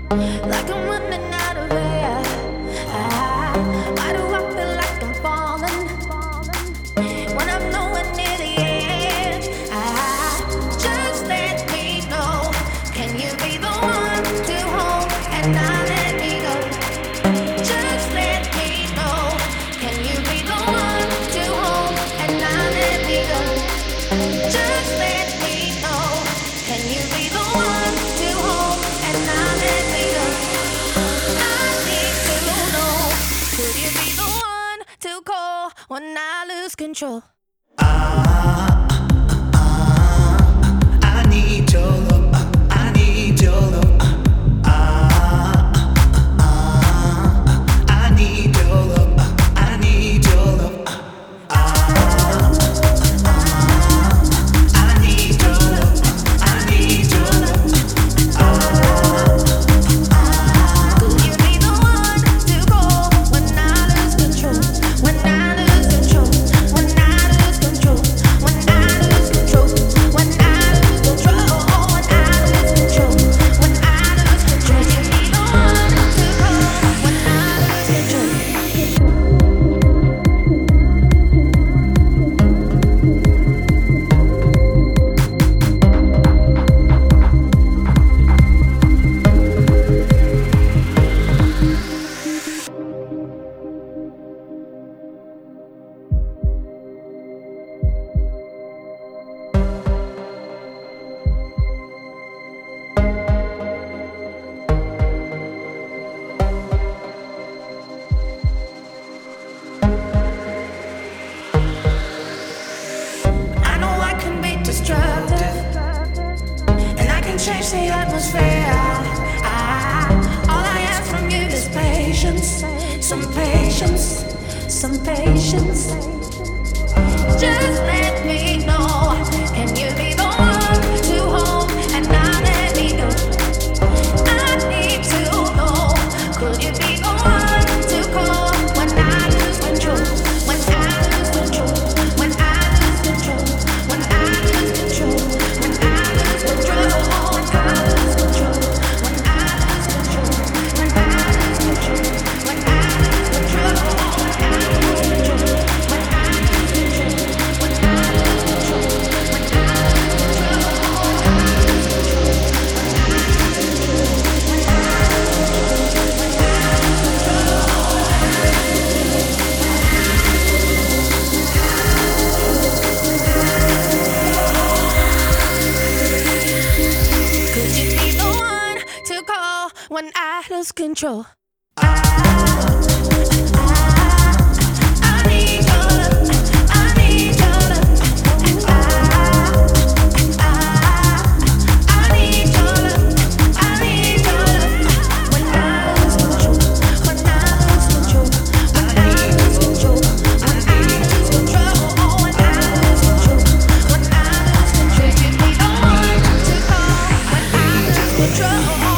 like I'm running out of air. Why do I feel like I'm falling when I'm nowhere near the edge? Just let me know. Can you be the one to hold and not let me go? Just let me know. Can you be the one to hold and not let me go? Just let me know. Can you be the one to hold and not let me go? I need to know. Could you be the one to call when I lose control? I need your love. I need your love. I need your love. I need your love. I need your love. I need your love. Could you be the one to call when I lose control? When I lose control? When I lose control? When I lose control? When I lose control? When I lose control? When I lose control? You be the one to call when I lose control. I know I can be destructive, and I can change the atmosphere. All I ask from you is patience, some patience, some patience. Just let me know. Can you be the one to hold and not let me go? I need to know. Could you be the one to call when I lose control? When I lose control? When I lose control? When I lose control? When I lose control? When I lose control? When I lose control? When I lose control? When I lose control? When I lose control? When I lose control? When I lose control? When I Could you be the one to call when I lose control? I need your love. I need your love. I need your love. I need your love. When I lose control. When I lose control. When I lose control. When I lose control. When I lose control. When I lose control. You be the one to call when I lose control.